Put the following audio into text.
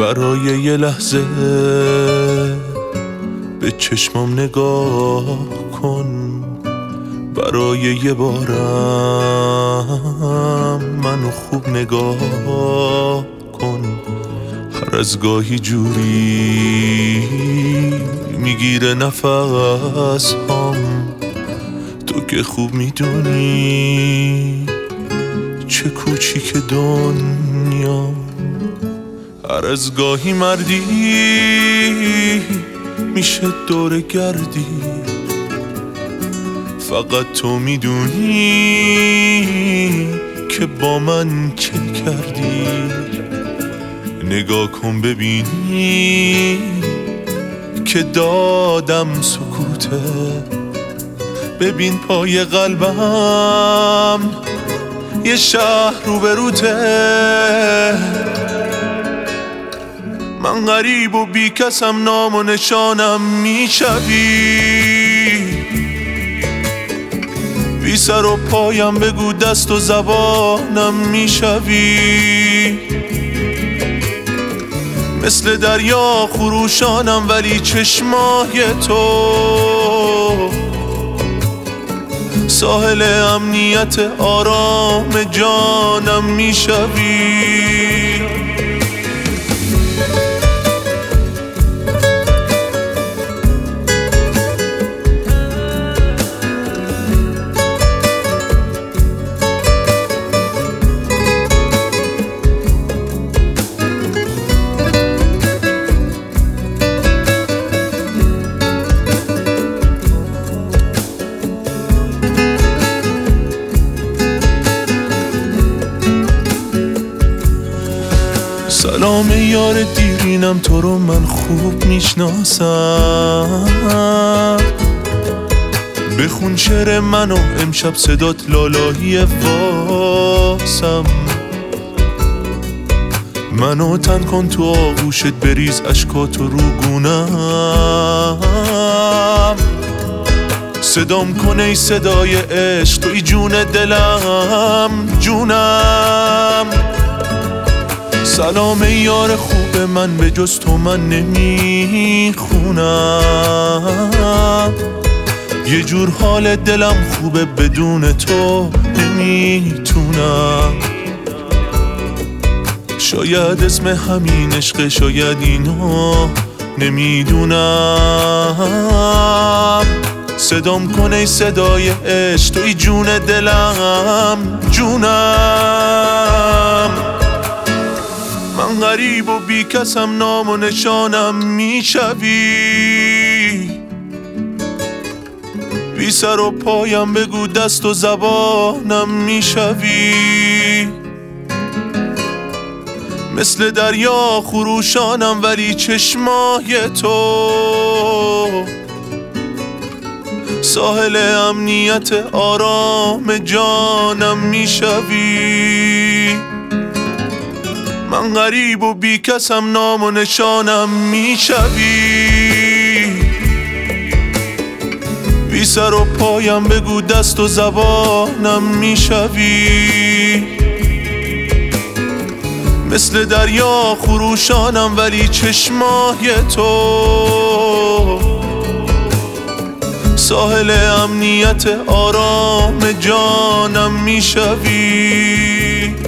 برای یه لحظه به چشمام نگاه کن، برای یه بارم منو خوب نگاه کن. هر از گاهی جوری میگیره نفس هام، تو که خوب میدونی چه کوچیک دنیا. هر از گاهی مردی میشه دور گردی، فقط تو میدونی که با من چه کردی. نگاه کن ببینی که دادم سکوته، ببین پای قلبم یه شهر روبروته. من غریب و بی کسم، نام و نشانم میشوی، بی سر و پایم بگو دست و زبانم میشوی. مثل دریا خروشانم ولی چشمای تو ساحل امنیت آرام جانم میشوی. سلام یار دیرینم، تو رو من خوب میشناسم. بخون شعر منو امشب، صدات لالایی واسم. منو تن کن تو آغوشت، بریز اشکاتو رو گونم. صدام کن ای صدای عشق، توی جون دلم جونم. سلام یار خوب من، به جز تو من نمیخونم. یه جور حال دلم خوبه، بدون تو نمیتونم. شاید اسم همین عشق، شاید اینو نمیدونم. صدام کن ای صدای عشق، توی جون دلم جونم. من غریب و بی کسم، نام و نشانم میشوی، بی سر و پایم بگو دست و زبانم میشوی. مثل دریا خروشانم ولی چشمای تو ساحل امنیت آرام جانم میشوی. من غریب و بی کسم، نام و نشانم میشوی، بی سر و پایم بگو دست و زبانم میشوی. مثل دریا خروشانم ولی چشمای تو ساحل امنیت آرام جانم میشوی.